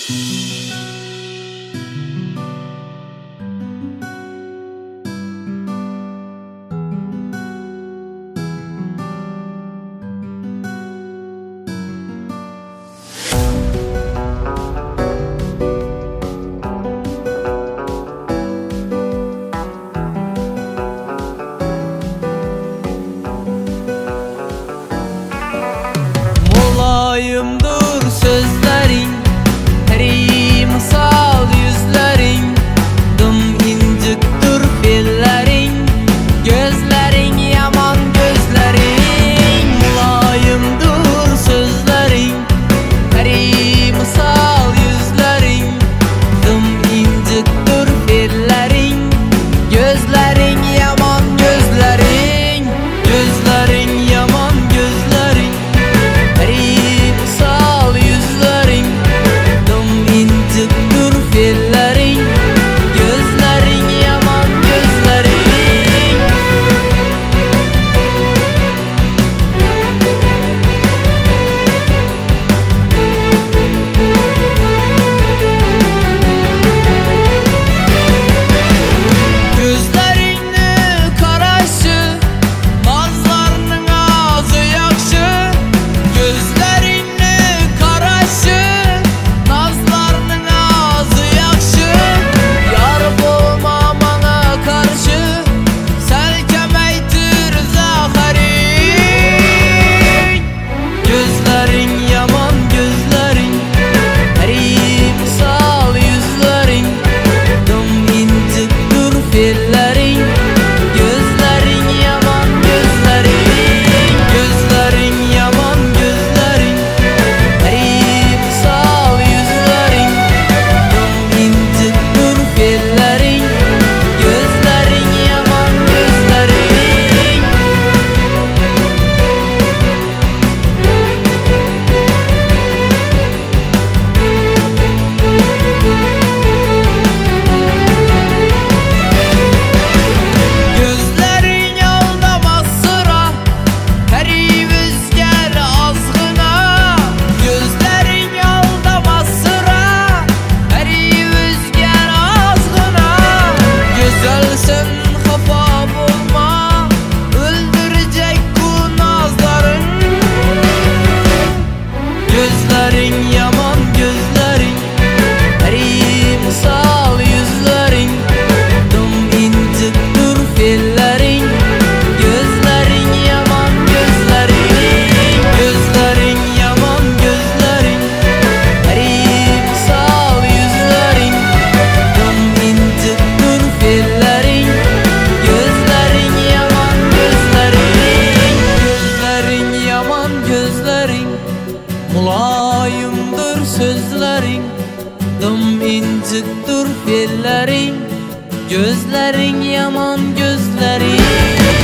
Mulayımdır sözlerin, peri misal yüzlerin, dım inciktir feellerin, gözlerin yaman gözlerin. Mulayımdır sözlerin, peri misal yüzlerin, dım inciktir feellerin, gözlerin yaman gözlerin, gözlerin yaman gözlerin. Sal yüzlerin, dım inciktir feellerin, gözlerin yaman gözlerin. Gözlerini karaşı, nazlarının ağzı yakşı. Gözlerini karaşı, nazlarının ağzı yakşı. Yar bulma bana karşı, selkemeytir zaharin. Gözlerin yaman gözlerin, herif sal yüzlerin, dım inciktir feellerin, gözlerin yaman gözlerin. Gözlerin yaman gözlerin, herif sal yüzlerin, dım inciktir feellerin, gözlerin yaman gözlerin. Gözlerin aldamaz sıra, herif üzger azgına. Gözlerin aldamaz sıra, herif üzger azgına. Güzelsin hafa bulma, öldürecek bu nazların. Gözlerin yaman gözlerin, herif sal yüzlerin, dım inciktir feellerin, gözlerin yaman gözlerin. Gözlerin yaman gözlerin, herif sal yüzlerin, dım inciktir feellerin, gözlerin yaman gözlerin. Gözlerin yaman gözlerin, mulayımdır sözlerin, dım inciktir feellerin, gözlerin yaman gözlerin.